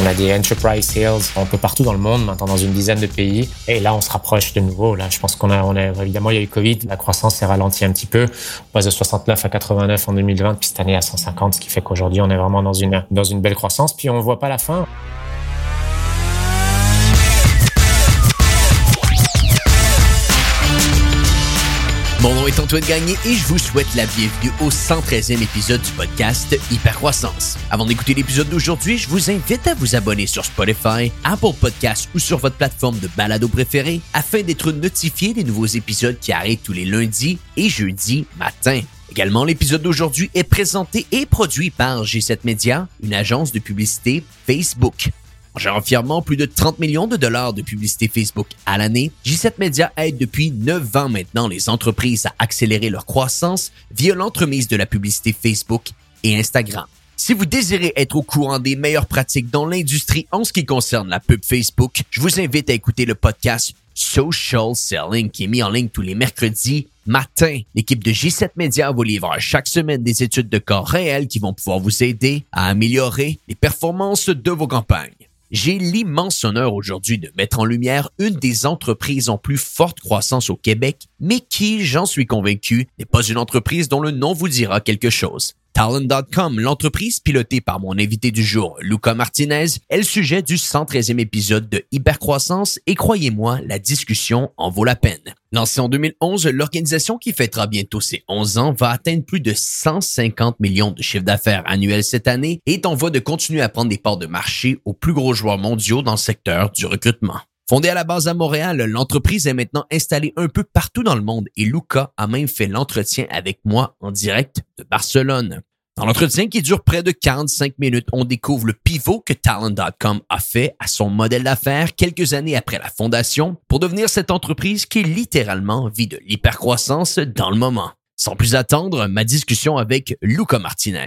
On a des enterprise sales un peu partout dans le monde, maintenant dans une dizaine de pays. Et là, on se rapproche de nouveau. Là, je pense évidemment, il y a eu Covid, la croissance s'est ralentie un petit peu. On passe de 69 à 89 en 2020, puis cette année à 150, ce qui fait qu'aujourd'hui, on est vraiment dans une belle croissance. Puis on voit pas la fin. Mon nom est Antoine Gagné et je vous souhaite la bienvenue au 113e épisode du podcast Hypercroissance. Avant d'écouter l'épisode d'aujourd'hui, je vous invite à vous abonner sur Spotify, Apple Podcasts ou sur votre plateforme de balado préférée afin d'être notifié des nouveaux épisodes qui arrivent tous les lundis et jeudis matin. Également, l'épisode d'aujourd'hui est présenté et produit par G7 Media, une agence de publicité Facebook. En gérant fièrement plus de 30 millions de dollars de publicité Facebook à l'année, G7 Media aide depuis 9 ans maintenant les entreprises à accélérer leur croissance via l'entremise de la publicité Facebook et Instagram. Si vous désirez être au courant des meilleures pratiques dans l'industrie en ce qui concerne la pub Facebook, je vous invite à écouter le podcast Social Selling qui est mis en ligne tous les mercredis matin. L'équipe de G7 Media vous livre chaque semaine des études de cas réels qui vont pouvoir vous aider à améliorer les performances de vos campagnes. J'ai l'immense honneur aujourd'hui de mettre en lumière une des entreprises en plus forte croissance au Québec, mais qui, j'en suis convaincu, n'est pas une entreprise dont le nom vous dira quelque chose. Talent.com, l'entreprise pilotée par mon invité du jour, Luca Martinez, est le sujet du 113e épisode de Hypercroissance et croyez-moi, la discussion en vaut la peine. Lancée en 2011, l'organisation qui fêtera bientôt ses 11 ans va atteindre plus de 150 millions de chiffre d'affaires annuel cette année et est en voie de continuer à prendre des parts de marché aux plus gros joueurs mondiaux dans le secteur du recrutement. Fondée à la base à Montréal, l'entreprise est maintenant installée un peu partout dans le monde et Luca a même fait l'entretien avec moi en direct de Barcelone. Dans l'entretien qui dure près de 45 minutes, on découvre le pivot que Talent.com a fait à son modèle d'affaires quelques années après la fondation pour devenir cette entreprise qui littéralement vit de l'hypercroissance dans le moment. Sans plus attendre, ma discussion avec Luca Martinez.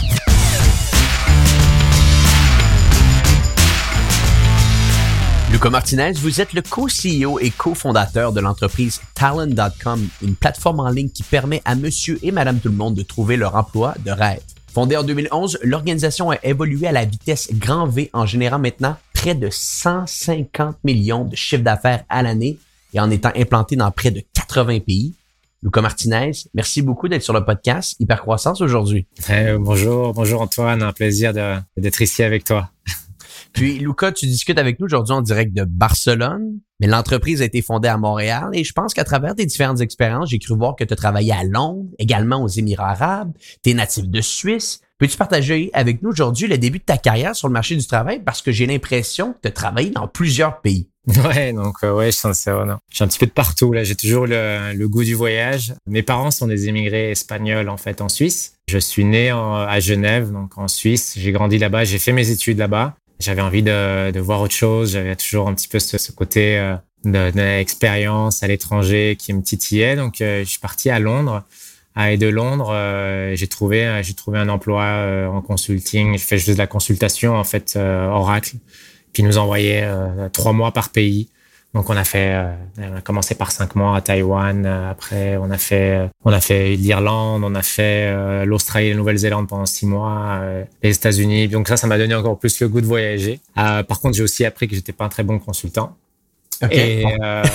Luca Martinez, vous êtes le co-CEO et cofondateur de l'entreprise Talent.com, une plateforme en ligne qui permet à monsieur et madame tout le monde de trouver leur emploi de rêve. Fondée en 2011, l'organisation a évolué à la vitesse grand V en générant maintenant près de 150 millions de chiffre d'affaires à l'année et en étant implantée dans près de 80 pays. Luca Martinez, merci beaucoup d'être sur le podcast Hypercroissance aujourd'hui. Bonjour Antoine, un plaisir d'être ici avec toi. Puis, Luca, tu discutes avec nous aujourd'hui en direct de Barcelone, mais l'entreprise a été fondée à Montréal et je pense qu'à travers tes différentes expériences, j'ai cru voir que tu as travaillé à Londres, également aux Émirats arabes, tu es natif de Suisse. Peux-tu partager avec nous aujourd'hui le début de ta carrière sur le marché du travail parce que j'ai l'impression que tu as travaillé dans plusieurs pays. Ouais, donc je suis un petit peu de partout là. J'ai toujours le goût du voyage. Mes parents sont des immigrés espagnols en fait en Suisse. Je suis né à Genève, donc en Suisse. J'ai grandi là-bas, j'ai fait mes études là-bas. J'avais envie de voir autre chose. J'avais toujours un petit peu ce côté d'expérience à l'étranger qui me titillait. Donc, je suis parti à Londres. Et de Londres, j'ai trouvé un emploi en consulting. Je faisais de la consultation en fait Oracle. Puis ils nous envoyaient 3 mois par pays. Donc on a commencé par 5 mois à Taïwan. Après on a fait l'Irlande, on a fait l'Australie et la Nouvelle-Zélande pendant 6 mois, les États-Unis. Donc ça m'a donné encore plus le goût de voyager. Par contre j'ai aussi appris que j'étais pas un très bon consultant. Okay.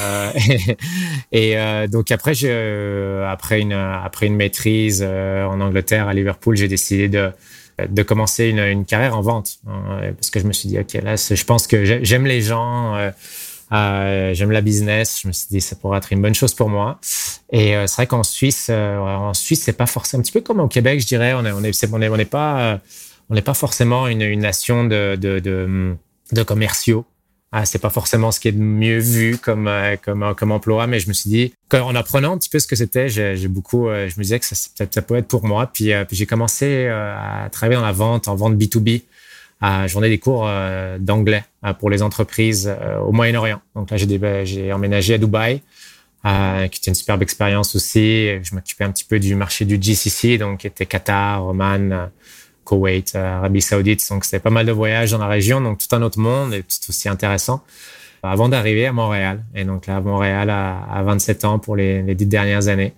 Donc après une maîtrise en Angleterre à Liverpool, j'ai décidé de commencer une carrière en vente parce que je me suis dit ok là je pense que j'aime les gens. J'aime la business. Je me suis dit ça pourrait être une bonne chose pour moi. Et c'est vrai qu'en Suisse, c'est pas forcément un petit peu comme au Québec, je dirais. On n'est pas forcément une nation de commerciaux. C'est pas forcément ce qui est de mieux vu comme emploi, mais je me suis dit en apprenant un petit peu ce que c'était, je me disais que ça peut être pour moi. Puis j'ai commencé à travailler dans la vente, en vente B2B. Je vendais des cours d'anglais pour les entreprises au Moyen-Orient. Donc là, j'ai emménagé à Dubaï, qui était une superbe expérience aussi. Je m'occupais un petit peu du marché du GCC, donc qui était Qatar, Oman, Koweït, Arabie Saoudite. Donc c'était pas mal de voyages dans la région, donc tout un autre monde et tout aussi intéressant. Avant d'arriver à Montréal. Et donc là, à Montréal, à 27 ans pour les 10 dernières années.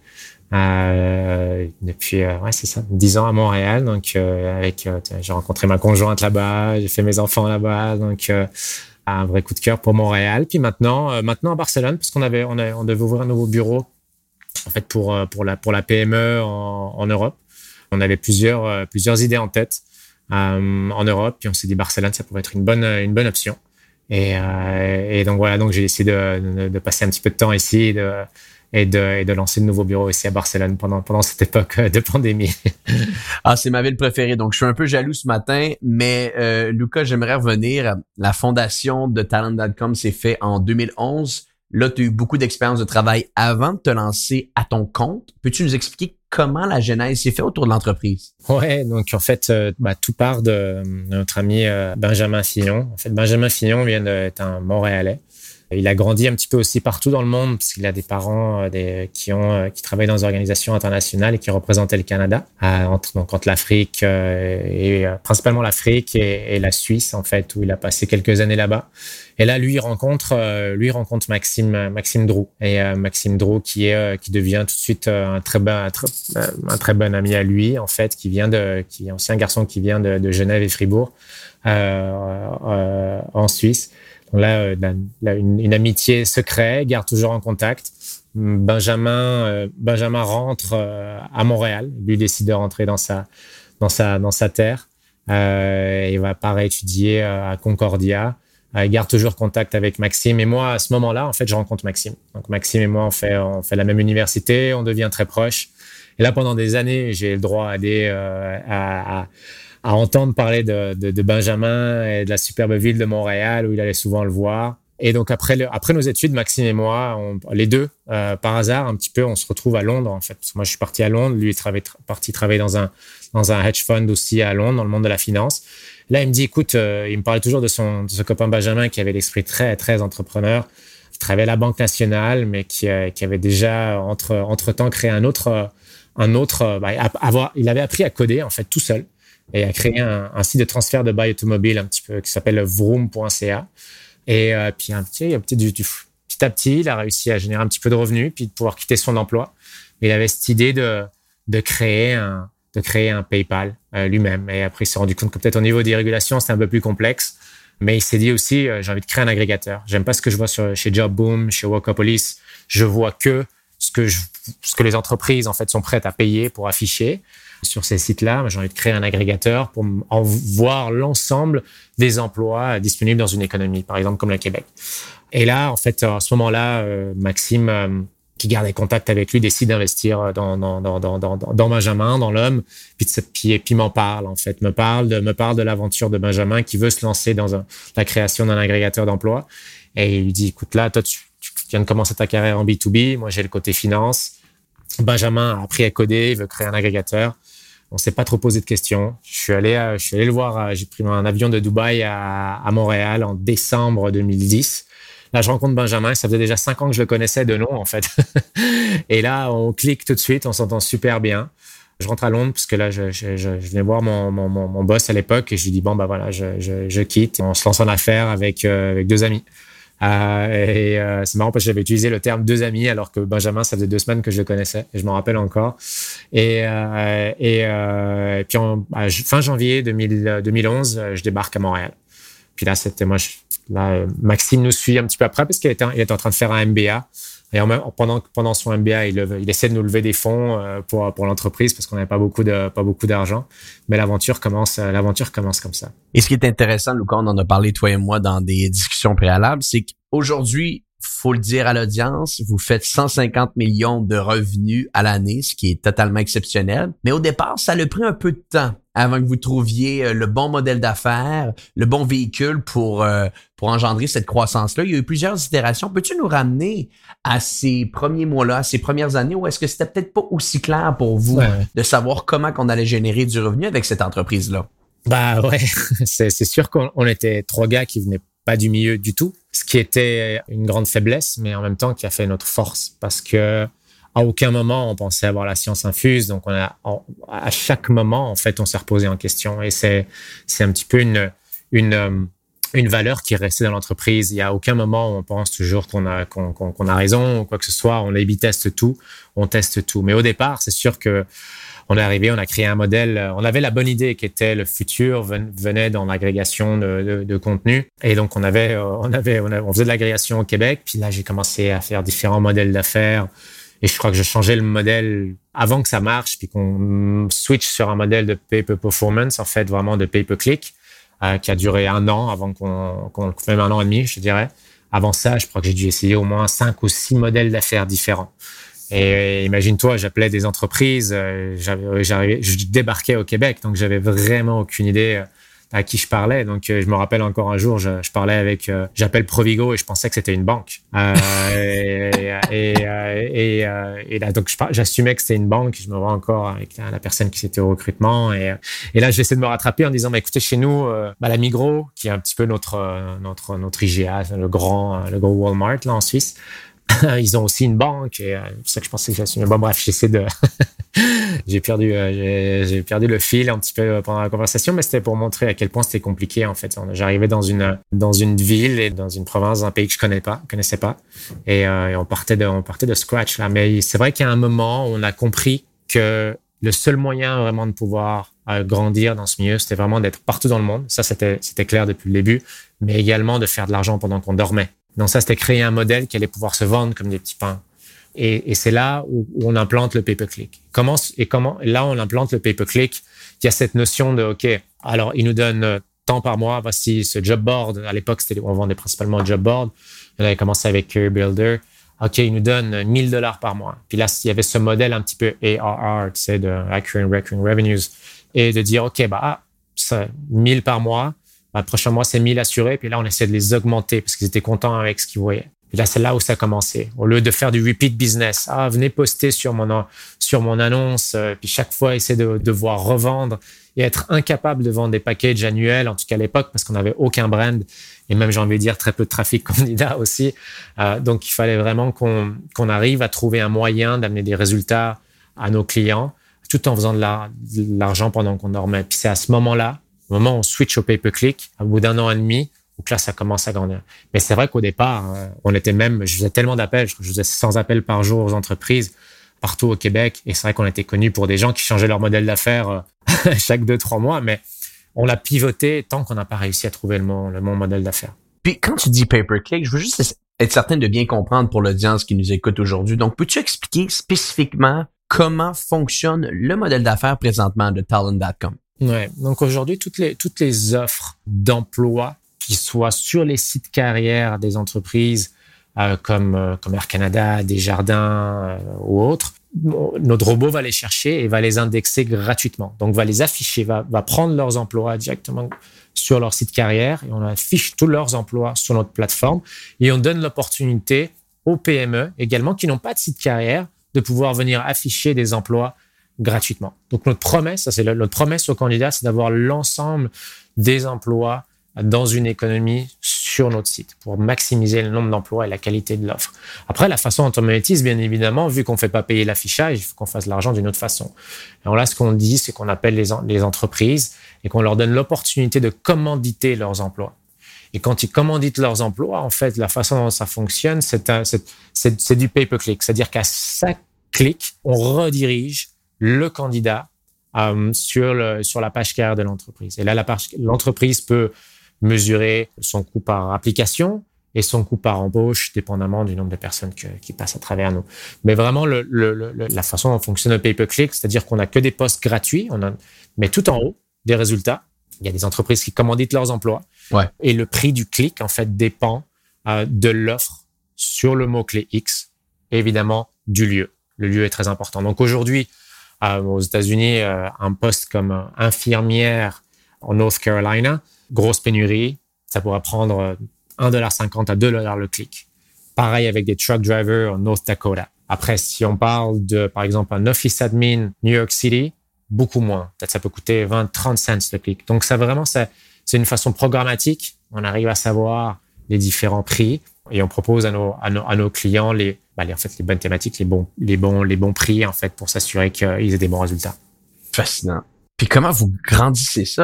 Depuis c'est ça, 10 ans à Montréal. Donc j'ai rencontré ma conjointe là-bas, j'ai fait mes enfants là-bas. Donc un vrai coup de cœur pour Montréal. Puis maintenant à Barcelone, parce qu'on devait ouvrir un nouveau bureau en fait pour la PME en Europe. On avait plusieurs idées en tête en Europe, puis on s'est dit Barcelone, ça pouvait être une bonne option. Et donc voilà, donc j'ai décidé de passer un petit peu de temps ici et de lancer de nouveaux bureaux ici à Barcelone pendant cette époque de pandémie. Ah, c'est ma ville préférée, donc je suis un peu jaloux ce matin, mais Luca, j'aimerais revenir. La fondation de Talent.com s'est fait en 2011. Là, tu as eu beaucoup d'expérience de travail avant de te lancer à ton compte. Peux-tu nous expliquer comment la genèse s'est faite autour de l'entreprise? Ouais, donc en fait, tout part de notre ami Benjamin Fillon. En fait, Benjamin Fillon vient d'être un Montréalais. Il a grandi un petit peu aussi partout dans le monde parce qu'il a des parents qui travaillent dans des organisations internationales et qui représentaient le Canada, entre l'Afrique et principalement l'Afrique et la Suisse en fait, où il a passé quelques années là-bas. Et là, lui rencontre Maxime Droux et Maxime Droux qui devient tout de suite un très bon ami à lui en fait, qui est aussi un garçon qui vient de Genève et Fribourg en Suisse. Donc là, une amitié se crée, garde toujours en contact. Benjamin rentre à Montréal. Lui décide de rentrer dans sa terre. Il va pareil étudier à Concordia. Il garde toujours contact avec Maxime. Et moi, à ce moment-là, en fait, je rencontre Maxime. Donc Maxime et moi, on fait la même université. On devient très proches. Et là, pendant des années, j'ai le droit à entendre parler de Benjamin et de la superbe ville de Montréal où il allait souvent le voir. Et donc après nos études, Maxime et moi, les deux, par hasard, un petit peu, on se retrouve à Londres en fait. Parce que moi, je suis parti à Londres, lui est parti travailler dans un hedge fund aussi à Londres, dans le monde de la finance. Là, il me dit, écoute, il me parlait toujours de ce copain Benjamin qui avait l'esprit très très entrepreneur, qui travaillait à la Banque nationale, mais qui avait déjà entre-temps créé il avait appris à coder en fait tout seul. Et a créé un site de transfert de bail automobile un petit peu qui s'appelle vroom.ca. Et puis petit à petit, il a réussi à générer un petit peu de revenus puis de pouvoir quitter son emploi. Il avait cette idée de créer un PayPal lui-même. Et après, il s'est rendu compte que peut-être au niveau des régulations, c'était un peu plus complexe. Mais il s'est dit aussi, j'ai envie de créer un agrégateur. J'aime pas ce que je vois chez Jobboom, chez Workopolis. Je vois que ce que les entreprises en fait sont prêtes à payer pour afficher. Sur ces sites-là, j'ai envie de créer un agrégateur pour en voir l'ensemble des emplois disponibles dans une économie, par exemple comme le Québec. Et là, en fait, à ce moment-là, Maxime, qui gardait contact avec lui, décide d'investir dans Benjamin, dans l'homme, puis m'en parle en fait, me parle de l'aventure de Benjamin qui veut se lancer dans la création d'un agrégateur d'emploi. Et il lui dit, écoute, là, toi, tu viens de commencer ta carrière en B2B, moi j'ai le côté finance. Benjamin a appris à coder, il veut créer un agrégateur. On s'est pas trop posé de questions. Je suis allé le voir. J'ai pris un avion de Dubaï à Montréal en décembre 2010. Là, je rencontre Benjamin. Ça faisait déjà 5 ans que je le connaissais de nom, en fait. Et là, on clique tout de suite. On s'entend super bien. Je rentre à Londres parce que là, je venais voir mon boss à l'époque et je lui dis bon bah voilà, je quitte. On se lance en affaires avec 2 amis. C'est marrant parce que j'avais utilisé le terme 2 amis alors que Benjamin, ça faisait 2 semaines que je le connaissais et je m'en rappelle encore. Et puis fin janvier 2011, je débarque à Montréal. Puis là, Maxime nous suit un petit peu après parce qu'il était en train de faire un MBA. Et pendant son MBA, il essaie de nous lever des fonds pour l'entreprise parce qu'on n'avait pas beaucoup d'argent. Mais l'aventure commence comme ça. Et ce qui est intéressant, Luca, on en a parlé toi et moi dans des discussions préalables, c'est qu'aujourd'hui, faut le dire à l'audience, vous faites 150 millions de revenus à l'année, ce qui est totalement exceptionnel. Mais au départ, ça a pris un peu de temps avant que vous trouviez le bon modèle d'affaires, le bon véhicule pour engendrer cette croissance-là. Il y a eu plusieurs itérations. Peux-tu nous ramener à ces premiers mois-là, à ces premières années, où est-ce que c'était peut-être pas aussi clair pour vous de savoir comment qu'on allait générer du revenu avec cette entreprise-là? Bah ouais, c'est sûr qu'on était 3 gars qui venaient pas du milieu du tout, ce qui était une grande faiblesse, mais en même temps qui a fait notre force parce que à aucun moment on pensait avoir la science infuse, donc à chaque moment en fait on s'est reposé en question et c'est un petit peu une valeur qui est restée dans l'entreprise. Il y a aucun moment où on pense toujours qu'on a raison ou quoi que ce soit. On A/B teste tout, on teste tout. Mais au départ, c'est sûr que on est arrivé, on a créé un modèle. On avait la bonne idée qui était le futur venait dans l'agrégation de contenu. Et donc on faisait de l'agrégation au Québec. Puis là, j'ai commencé à faire différents modèles d'affaires. Et je crois que je changeais le modèle avant que ça marche, puis qu'on switch sur un modèle de pay-per-performance, en fait, vraiment de pay-per-click, qui a duré 1 an avant même 1 an et demi, je dirais. Avant ça, je crois que j'ai dû essayer au moins 5 ou 6 modèles d'affaires différents. Et imagine-toi, j'appelais des entreprises, je débarquais au Québec, donc j'avais vraiment aucune idée à qui je parlais. Donc, je me rappelle encore un jour, je parlais avec, j'appelle Provigo et je pensais que c'était une banque. Et là, donc, j'assumais que c'était une banque. Je me vois encore avec la personne qui était au recrutement. Et là, j'essaie de me rattraper en disant, écoutez, chez nous, la Migros, qui est un petit peu notre IGA, le gros Walmart, là, en Suisse, ils ont aussi une banque et c'est pour ça que je pensais que j'assumais. Bon, bref, j'ai perdu le fil un petit peu pendant la conversation, mais c'était pour montrer à quel point c'était compliqué, en fait. J'arrivais dans une ville et dans une province, un pays que je connaissais pas. Et on partait de scratch, là. Mais c'est vrai qu'il y a un moment où on a compris que le seul moyen vraiment de pouvoir grandir dans ce milieu, c'était vraiment d'être partout dans le monde. Ça, c'était clair depuis le début, mais également de faire de l'argent pendant qu'on dormait. Donc ça, c'était créer un modèle qui allait pouvoir se vendre comme des petits pains. Et c'est là où on implante le pay-per-click. Là, on implante le pay-per-click. Il y a cette notion de, OK, alors, il nous donne tant par mois. Voici ce job board. À l'époque, on vendait principalement job board. On avait commencé avec Career Builder. OK, il nous donne $1,000 par mois. Puis là, il y avait ce modèle un petit peu ARR, tu sais, de Recurring Revenues. Et de dire, OK, ça, 1,000 par mois. Le prochain mois, c'est 1,000 assurés. Puis là, on essaie de les augmenter parce qu'ils étaient contents avec ce qu'ils voyaient. Et là, c'est là où ça a commencé. Au lieu de faire du repeat business, venez poster sur mon annonce, puis chaque fois, essayer de devoir revendre et être incapable de vendre des packages annuels, en tout cas à l'époque, parce qu'on n'avait aucun brand et même, j'ai envie de dire, très peu de trafic candidat aussi. Donc, il fallait vraiment qu'on arrive à trouver un moyen d'amener des résultats à nos clients tout en faisant de l'argent pendant qu'on dormait. Puis c'est à ce moment-là, au moment où on switch au pay-per-click, au bout d'1 an et demi, donc là, ça commence à grandir. Mais c'est vrai qu'au départ, je faisais tellement d'appels, je faisais 100 appels par jour aux entreprises partout au Québec. Et c'est vrai qu'on était connus pour des gens qui changeaient leur modèle d'affaires chaque 2-3 mois. Mais on l'a pivoté tant qu'on n'a pas réussi à trouver le bon modèle d'affaires. Puis quand tu dis pay-per-click, je veux juste être certain de bien comprendre pour l'audience qui nous écoute aujourd'hui. Donc, peux-tu expliquer spécifiquement comment fonctionne le modèle d'affaires présentement de Talent.com? Ouais. Donc aujourd'hui, toutes les offres d'emploi qui soient sur les sites carrières des entreprises comme Air Canada, Desjardins ou autres, notre robot va les chercher et va les indexer gratuitement. Donc va les afficher, va prendre leurs emplois directement sur leur site carrière et on affiche tous leurs emplois sur notre plateforme et on donne l'opportunité aux PME également qui n'ont pas de site carrière de pouvoir venir afficher des emplois gratuitement. Donc notre promesse, notre promesse aux candidats, c'est d'avoir l'ensemble des emplois dans une économie sur notre site pour maximiser le nombre d'emplois et la qualité de l'offre. Après, la façon dont on monétise, bien évidemment, vu qu'on ne fait pas payer l'affichage, il faut qu'on fasse de l'argent d'une autre façon. Alors là, ce qu'on dit, c'est qu'on appelle les entreprises et qu'on leur donne l'opportunité de commanditer leurs emplois. Et quand ils commanditent leurs emplois, en fait, la façon dont ça fonctionne, c'est du pay-per-click. C'est-à-dire qu'à chaque clic, on redirige le candidat sur la page carrière de l'entreprise. Et là, l'entreprise peut mesurer son coût par application et son coût par embauche, dépendamment du nombre de personnes qui passent à travers nous. Mais vraiment, la façon dont fonctionne le pay-per-click, c'est-à-dire qu'on n'a que des postes gratuits, mais tout en haut, des résultats. Il y a des entreprises qui commanditent leurs emplois. Ouais. Et le prix du clic, en fait, dépend de l'offre sur le mot-clé X et évidemment du lieu. Le lieu est très important. Donc aujourd'hui, aux États-Unis, un poste comme infirmière en North Carolina, grosse pénurie, ça pourrait prendre $1,50 à $2 le clic. Pareil avec des truck drivers en North Dakota. Après, si on parle de, par exemple, un office admin New York City, beaucoup moins. Peut-être ça peut coûter 20-30 cents le clic. Donc ça vraiment, c'est une façon programmatique. On arrive à savoir les différents prix et on propose à nos clients les bonnes thématiques, les bons prix en fait pour s'assurer qu'ils aient des bons résultats. Fascinant. Puis comment vous grandissez ça?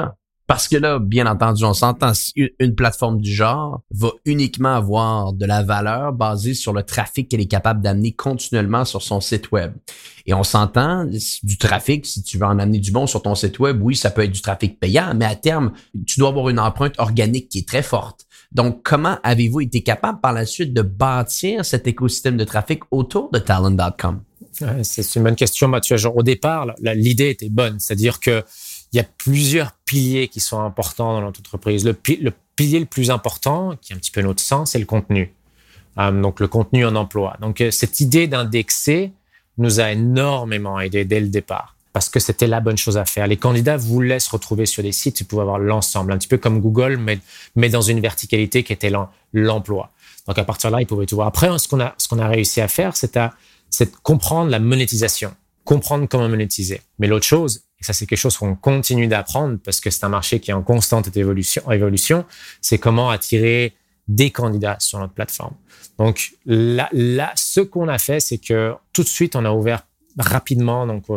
Parce que là, bien entendu, on s'entend, si une plateforme du genre va uniquement avoir de la valeur basée sur le trafic qu'elle est capable d'amener continuellement sur son site web. Et on s'entend, du trafic, si tu veux en amener du bon sur ton site web, oui, ça peut être du trafic payant, mais à terme, tu dois avoir une empreinte organique qui est très forte. Donc, comment avez-vous été capable par la suite de bâtir cet écosystème de trafic autour de Talent.com? C'est une bonne question, Mathieu. Genre, au départ, l'idée était bonne, c'est-à-dire que il y a plusieurs piliers qui sont importants dans notre entreprise. Le pilier le plus important, qui est un petit peu notre sens, c'est le contenu. Donc, le contenu en emploi. Donc, cette idée d'indexer nous a énormément aidé dès le départ parce que c'était la bonne chose à faire. Les candidats voulaient se retrouver sur des sites, ils pouvaient avoir l'ensemble, un petit peu comme Google, mais dans une verticalité qui était l'emploi. Donc, à partir de là, ils pouvaient tout voir. Après, ce qu'on a réussi à faire, c'est de comprendre la monétisation, comprendre comment monétiser. Mais l'autre chose, et ça, c'est quelque chose qu'on continue d'apprendre parce que c'est un marché qui est en constante évolution, c'est comment attirer des candidats sur notre plateforme. Donc là, ce qu'on a fait, c'est que tout de suite, on a ouvert rapidement. Donc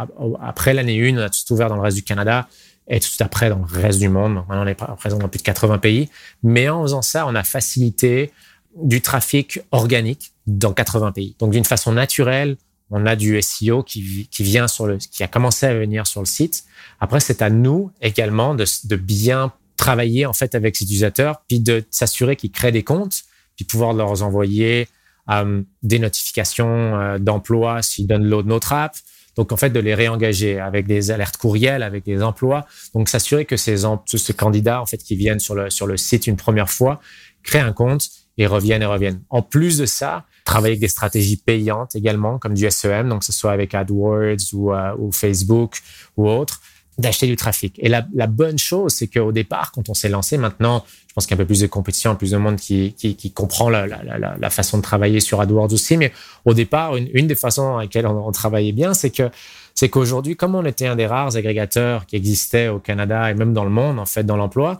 après l'année 1, on a tout ouvert dans le reste du Canada et tout de suite après dans le reste du monde. Donc, maintenant, on est présent dans plus de 80 pays. Mais en faisant ça, on a facilité du trafic organique dans 80 pays. Donc d'une façon naturelle, on a du SEO qui a commencé à venir sur le site. Après, c'est à nous également de bien travailler en fait avec ces utilisateurs, puis de s'assurer qu'ils créent des comptes, puis pouvoir leur envoyer des notifications d'emploi s'ils downloadent notre app. Donc en fait, de les réengager avec des alertes courriels, avec des emplois. Donc s'assurer que ces candidats en fait qui viennent sur le site une première fois créent un compte et reviennent. En plus de ça, travailler avec des stratégies payantes également, comme du SEM, donc que ce soit avec AdWords ou Facebook ou autre, d'acheter du trafic. Et la bonne chose, c'est qu'au départ, quand on s'est lancé, maintenant, je pense qu'il y a un peu plus de compétition, plus de monde qui comprend la façon de travailler sur AdWords aussi. Mais au départ, une des façons dans lesquelles on travaillait bien, c'est qu'aujourd'hui, comme on était un des rares agrégateurs qui existait au Canada et même dans le monde, en fait, dans l'emploi,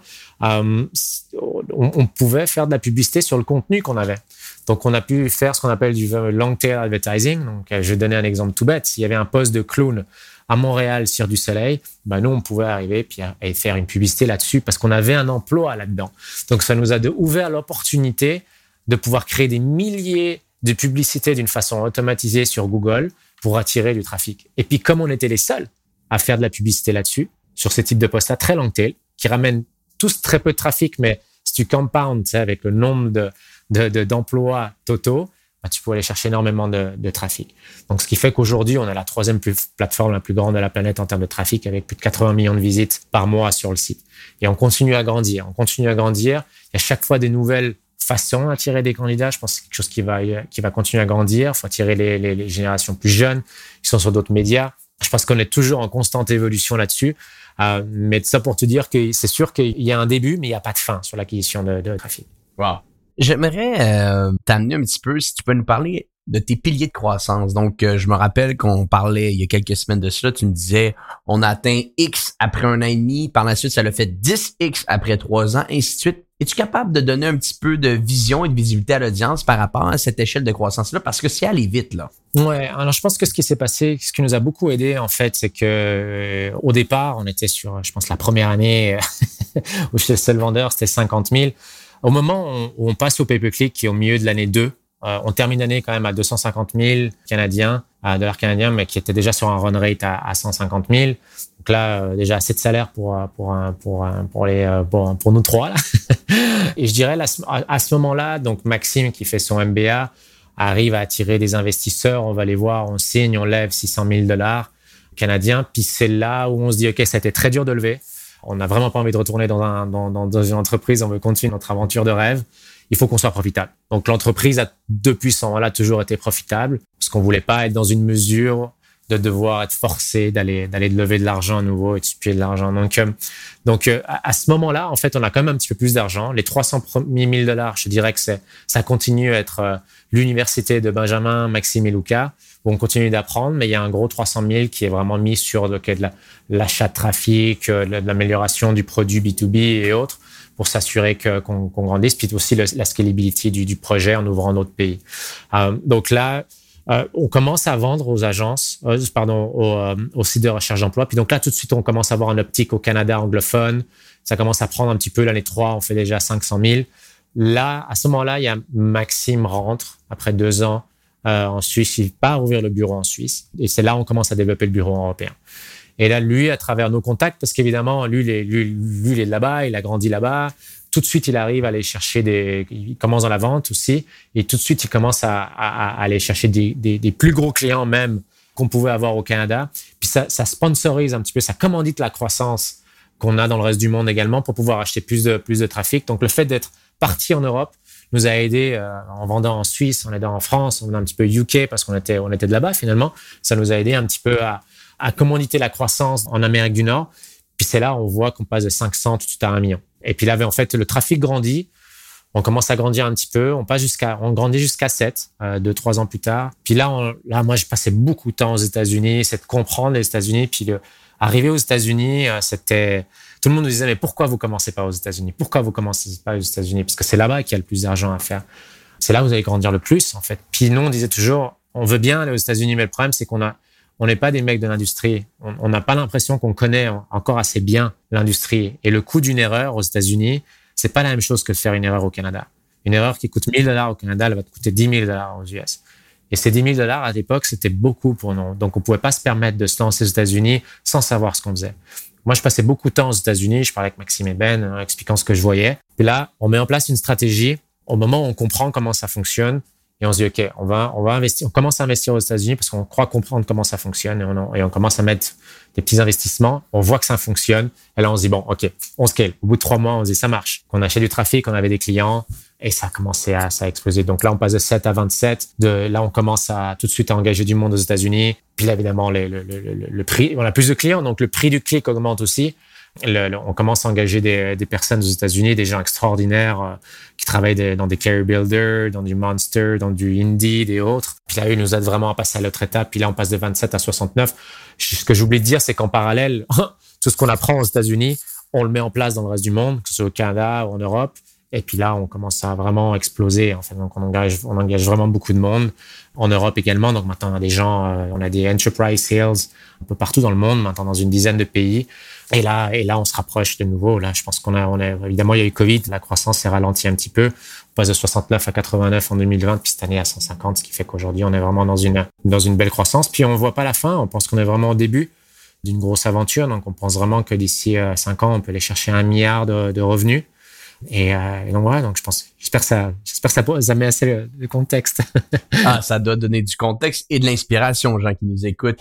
on pouvait faire de la publicité sur le contenu qu'on avait. Donc, on a pu faire ce qu'on appelle du long tail advertising. Donc, je vais donner un exemple tout bête. S'il y avait un poste de clown à Montréal, Cirque du Soleil, nous, on pouvait arriver et faire une publicité là-dessus parce qu'on avait un emploi là-dedans. Donc, ça nous a ouvert l'opportunité de pouvoir créer des milliers de publicités d'une façon automatisée sur Google pour attirer du trafic. Et puis, comme on était les seuls à faire de la publicité là-dessus, sur ce type de poste-là, très long tail, qui ramènent tous très peu de trafic, mais si tu compounds avec le nombre d'emplois totaux, tu peux aller chercher énormément de trafic. Donc, ce qui fait qu'aujourd'hui, on a la troisième plateforme la plus grande de la planète en termes de trafic avec plus de 80 millions de visites par mois sur le site. Et on continue à grandir. Il y a chaque fois des nouvelles façons d'attirer des candidats. Je pense que c'est quelque chose qui va continuer à grandir. Il faut attirer les générations plus jeunes qui sont sur d'autres médias. Je pense qu'on est toujours en constante évolution là-dessus. Mais ça pour te dire que c'est sûr qu'il y a un début, mais il n'y a pas de fin sur l'acquisition de trafic. Wow. J'aimerais t'amener un petit peu, si tu peux nous parler de tes piliers de croissance. Donc, je me rappelle qu'on parlait il y a quelques semaines de cela. Tu me disais, on a atteint X après 1 an et demi. Par la suite, ça l'a fait 10X après 3 ans, ainsi de suite. Es-tu capable de donner un petit peu de vision et de visibilité à l'audience par rapport à cette échelle de croissance-là? Parce que c'est allé vite, là. Ouais. Alors, je pense que ce qui s'est passé, ce qui nous a beaucoup aidé, en fait, c'est que au départ, on était sur, je pense, la première année où j'étais le seul vendeur, c'était 50 000. Au moment où on passe au pay-per-click, qui est au milieu de l'année 2, on termine l'année quand même à 250 000 dollars canadiens, mais qui était déjà sur un run rate à 150 000. Donc là, déjà assez de salaire pour nous trois, là. Et je dirais, à ce moment-là, donc Maxime, qui fait son MBA, arrive à attirer des investisseurs. On va les voir, on signe, on lève 600 000 dollars canadiens. Puis c'est là où on se dit, OK, ça a été très dur de lever. On n'a vraiment pas envie de retourner dans une entreprise. On veut continuer notre aventure de rêve. Il faut qu'on soit profitable. Donc, l'entreprise a, depuis ce moment-là, toujours été profitable parce qu'on voulait pas être dans une mesure de devoir être forcé d'aller lever de l'argent à nouveau et de supplier de l'argent. Donc, à ce moment-là, en fait, on a quand même un petit peu plus d'argent. Les 300 premiers 1 000 $, je dirais que ça continue à être l'université de Benjamin, Maxime et Lucas, où on continue d'apprendre, mais il y a un gros 300 000 qui est vraiment mis sur de l'achat de trafic, de l'amélioration du produit B2B et autres, pour s'assurer qu'on grandisse, puis aussi la scalability du projet en ouvrant d'autres pays. Donc là, On commence à vendre aux agences, aux sites de recherche d'emploi. Puis donc là, tout de suite, on commence à avoir un optique au Canada anglophone. Ça commence à prendre un petit peu. L'année 3, on fait déjà 500 000. Là, à ce moment-là, il y a Maxime rentre après 2 ans en Suisse. Il part ouvrir le bureau en Suisse. Et c'est là où on commence à développer le bureau européen. Et là, lui, à travers nos contacts, parce qu'évidemment, lui, il est de là-bas, il a grandi là-bas. Tout de suite, il arrive à aller chercher il commence dans la vente aussi. Et tout de suite, il commence à aller chercher des plus gros clients même qu'on pouvait avoir au Canada. Puis ça sponsorise un petit peu, ça commandite la croissance qu'on a dans le reste du monde également pour pouvoir acheter plus de trafic. Donc, le fait d'être parti en Europe nous a aidé en vendant en Suisse, en aidant en France, en vendant un petit peu UK parce qu'on était de là-bas finalement. Ça nous a aidé un petit peu à commanditer la croissance en Amérique du Nord. Puis c'est là, on voit qu'on passe de 500 tout de suite à 1 million. Et puis là, en fait, le trafic grandit. On commence à grandir un petit peu. On grandit jusqu'à 7, 2-3 ans plus tard. Puis là, moi, j'ai passé beaucoup de temps aux États-Unis, c'est de comprendre les États-Unis. Puis arriver aux États-Unis, tout le monde nous disait, mais pourquoi vous commencez pas aux États-Unis? Pourquoi vous commencez pas aux États-Unis? Parce que c'est là-bas qu'il y a le plus d'argent à faire. C'est là où vous allez grandir le plus, en fait. Puis nous, on disait toujours, on veut bien aller aux États-Unis, mais le problème, c'est on n'est pas des mecs de l'industrie. On n'a pas l'impression qu'on connaît encore assez bien l'industrie. Et le coût d'une erreur aux États-Unis, c'est pas la même chose que de faire une erreur au Canada. Une erreur qui coûte $1,000 au Canada, elle va te coûter $10,000 aux US. Et ces $10,000 à l'époque, c'était beaucoup pour nous. Donc, on pouvait pas se permettre de se lancer aux États-Unis sans savoir ce qu'on faisait. Moi, je passais beaucoup de temps aux États-Unis. Je parlais avec Maxime et Ben, expliquant ce que je voyais. Puis là, on met en place une stratégie. Au moment où on comprend comment ça fonctionne, et on se dit, OK, on va investir, on commence à investir aux États-Unis parce qu'on croit comprendre comment ça fonctionne et on commence à mettre des petits investissements. On voit que ça fonctionne. Et là, on se dit, bon, OK, on scale. Au bout de 3 mois, on se dit, ça marche. On achète du trafic, on avait des clients et ça a commencé à exploser. Donc là, on passe de 7 à 27. Là, on commence tout de suite à engager du monde aux États-Unis. Puis là, évidemment, le prix, on a plus de clients, donc le prix du clic augmente aussi. On commence à engager des personnes aux États-Unis, des gens extraordinaires qui travaillent dans des carrier builders, dans du Monster, dans du Indeed et autres. Puis là, ils nous aident vraiment à passer à l'autre étape. Puis là, on passe de 27 à 69. Ce que j'oublie de dire, c'est qu'en parallèle, tout ce qu'on apprend aux États-Unis, on le met en place dans le reste du monde, que ce soit au Canada ou en Europe. Et puis là, on commence à vraiment exploser. En fait, donc on engage vraiment beaucoup de monde en Europe également. Donc maintenant, on a des gens, on a des enterprise sales un peu partout dans le monde, maintenant dans une dizaine de pays. Et là, on se rapproche de nouveau. Là, je pense évidemment, il y a eu Covid, la croissance s'est ralentie un petit peu. On passe de 69 à 89 en 2020, puis cette année à 150, ce qui fait qu'aujourd'hui, on est vraiment dans une belle croissance. Puis on voit pas la fin. On pense qu'on est vraiment au début d'une grosse aventure. Donc, on pense vraiment que d'ici 5 ans, on peut aller chercher 1 milliard de revenus. Et donc voilà, donc j'espère que ça met assez le contexte. Ça doit donner du contexte et de l'inspiration aux gens qui nous écoutent.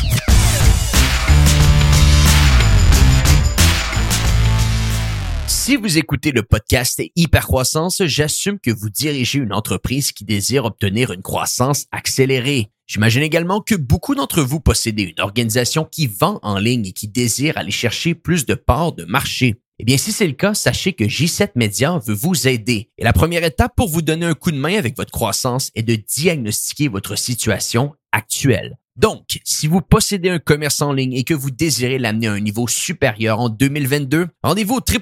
Si vous écoutez le podcast Hypercroissance, j'assume que vous dirigez une entreprise qui désire obtenir une croissance accélérée. J'imagine également que beaucoup d'entre vous possédez une organisation qui vend en ligne et qui désire aller chercher plus de parts de marché. Eh bien, si c'est le cas, sachez que J7 Media veut vous aider. Et la première étape pour vous donner un coup de main avec votre croissance est de diagnostiquer votre situation actuelle. Donc, si vous possédez un commerce en ligne et que vous désirez l'amener à un niveau supérieur en 2022, rendez-vous au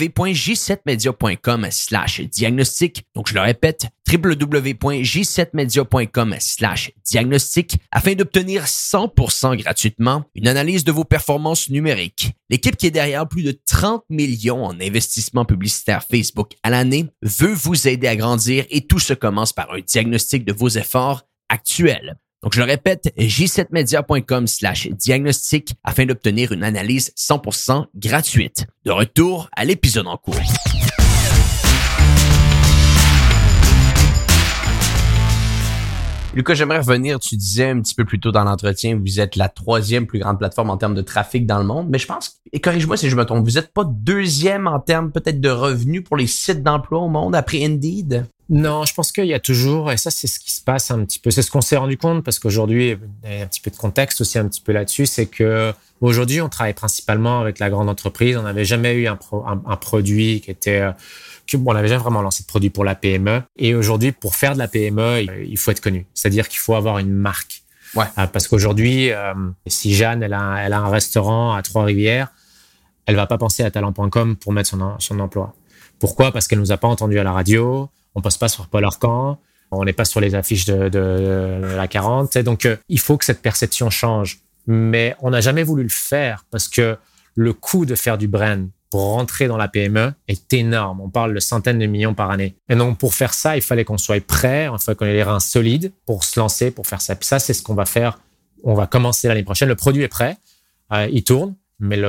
www.j7media.com/diagnostic. Donc, je le répète, www.j7media.com/diagnostic afin d'obtenir 100% gratuitement une analyse de vos performances numériques. L'équipe qui est derrière plus de 30 millions en investissement publicitaire Facebook à l'année veut vous aider à grandir et tout se commence par un diagnostic de vos efforts actuels. Donc, je le répète, j7media.com/diagnostic afin d'obtenir une analyse 100% gratuite. De retour à l'épisode en cours. Lucas, j'aimerais revenir, tu disais un petit peu plus tôt dans l'entretien, vous êtes la 3e plus grande plateforme en termes de trafic dans le monde, mais je pense, et corrige-moi si je me trompe, vous n'êtes pas 2e en termes peut-être de revenus pour les sites d'emploi au monde après Indeed? Non, je pense qu'il y a toujours, et ça c'est ce qui se passe un petit peu, c'est ce qu'on s'est rendu compte parce qu'aujourd'hui, il y a un petit peu de contexte aussi un petit peu là-dessus, c'est que aujourd'hui on travaille principalement avec la grande entreprise, on n'avait jamais eu un produit qui était, on n'avait jamais vraiment lancé de produit pour la PME, et aujourd'hui pour faire de la PME, il faut être connu, c'est-à-dire qu'il faut avoir une marque. Ouais. Parce qu'aujourd'hui, si Jeanne, elle a un restaurant à Trois-Rivières, elle va pas penser à talent.com pour mettre son emploi. Pourquoi? Parce qu'elle nous a pas entendu à la radio, on passe pas sur Paul Arcand, On n'est pas sur les affiches de la 40. Donc, il faut que cette perception change. Mais on n'a jamais voulu le faire parce que le coût de faire du brand pour rentrer dans la PME est énorme. On parle de centaines de millions par année. Et donc, pour faire ça, il fallait qu'on soit prêt, il fallait qu'on ait les reins solides pour se lancer, pour faire ça. Puis ça, c'est ce qu'on va faire. On va commencer l'année prochaine. Le produit est prêt, il tourne, mais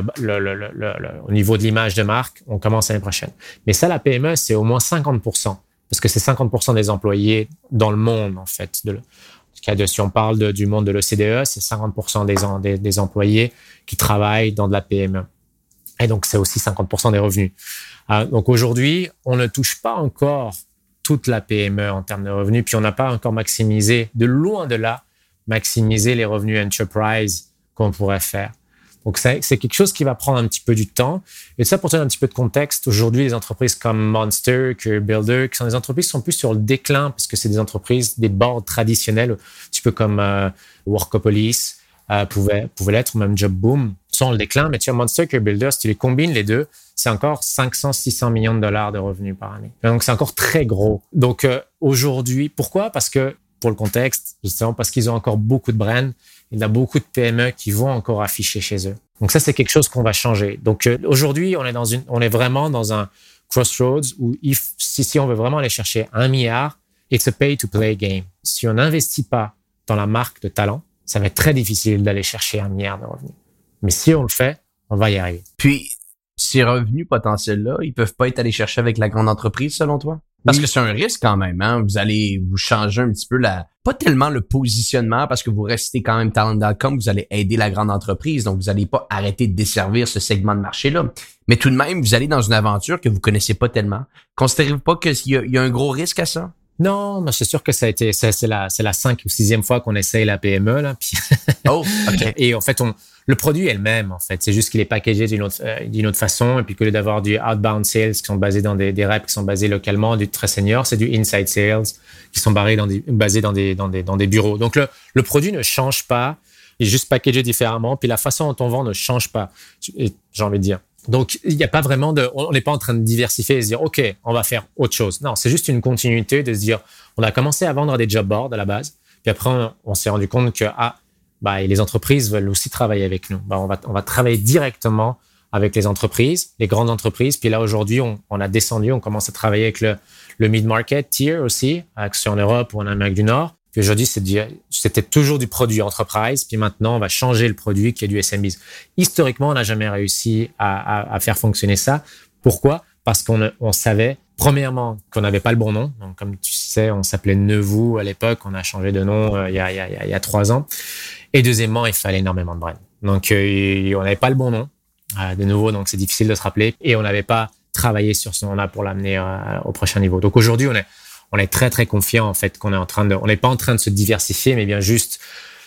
au niveau de l'image de marque, on commence l'année prochaine. Mais ça, la PME, c'est au moins 50%, parce que c'est 50% des employés dans le monde, en fait. Si on parle du monde de l'OCDE, c'est 50% des employés qui travaillent dans de la PME. Et donc, c'est aussi 50% des revenus. Donc, aujourd'hui, on ne touche pas encore toute la PME en termes de revenus, puis on n'a pas encore maximisé, de loin de là, maximiser les revenus enterprise qu'on pourrait faire. Donc, c'est quelque chose qui va prendre un petit peu du temps. Et ça, pour donner un petit peu de contexte, aujourd'hui, les entreprises comme Monster, Career Builder, qui sont des entreprises qui sont plus sur le déclin, parce que c'est des entreprises, des boards traditionnels, un petit peu comme Workopolis, pouvait l'être, ou même JobBoom, sont le déclin. Mais tu vois, Monster, Career Builder, si tu les combines les deux, c'est encore 500-600 millions de dollars de revenus par année. Donc, c'est encore très gros. Donc, aujourd'hui, pourquoi? Parce que, pour le contexte, justement, parce qu'ils ont encore beaucoup de brands, il y a beaucoup de PME qui vont encore afficher chez eux. Donc, ça, c'est quelque chose qu'on va changer. Donc, aujourd'hui, on est vraiment dans un crossroads où si on veut vraiment aller chercher 1 milliard, it's a pay-to-play game. Si on n'investit pas dans la marque de talent, ça va être très difficile d'aller chercher 1 milliard de revenus. Mais si on le fait, on va y arriver. Puis, ces revenus potentiels-là, ils peuvent pas être allés chercher avec la grande entreprise, selon toi? Parce que c'est un risque quand même, hein. Vous allez vous changer un petit peu pas tellement le positionnement, parce que vous restez quand même Talent.com, vous allez aider la grande entreprise, donc vous allez pas arrêter de desservir ce segment de marché-là. Mais tout de même, vous allez dans une aventure que vous connaissez pas tellement. Considérez-vous pas qu'il y a un gros risque à ça? Non, mais c'est sûr que c'est la 5e ou 6e fois qu'on essaye la PME, là. Puis oh, OK. Et en fait, le produit est le même, en fait. C'est juste qu'il est packagé d'une autre façon. Et puis, que d'avoir du outbound sales qui sont basés dans des reps qui sont basés localement, du très senior, c'est du inside sales qui sont basés dans des bureaux. Donc, le produit ne change pas. Il est juste packagé différemment. Puis, la façon dont on vend ne change pas. J'ai envie de dire. Donc, il n'y a pas vraiment on n'est pas en train de diversifier et se dire, OK, on va faire autre chose. Non, c'est juste une continuité de se dire, on a commencé à vendre à des job boards à la base. Puis après, on s'est rendu compte que, les entreprises veulent aussi travailler avec nous. On va travailler directement avec les entreprises, les grandes entreprises. Puis là, aujourd'hui, on a descendu, on commence à travailler avec le mid-market tier aussi, que ce soit en Europe ou en Amérique du Nord. Puis aujourd'hui, c'était toujours du produit enterprise. Puis maintenant, on va changer le produit qui est du SMBs. Historiquement, on n'a jamais réussi à faire fonctionner ça. Pourquoi? Parce qu'on savait, premièrement, qu'on n'avait pas le bon nom. Donc, comme tu sais, on s'appelait Nevou à l'époque. On a changé de nom il y a 3 ans. Et deuxièmement, il fallait énormément de brands. Donc, on n'avait pas le bon nom. De nouveau, donc c'est difficile de se rappeler. Et on n'avait pas travaillé sur ce nom-là pour l'amener au prochain niveau. Donc aujourd'hui, on est très, très confiant, en fait, on n'est pas en train de se diversifier, mais bien juste,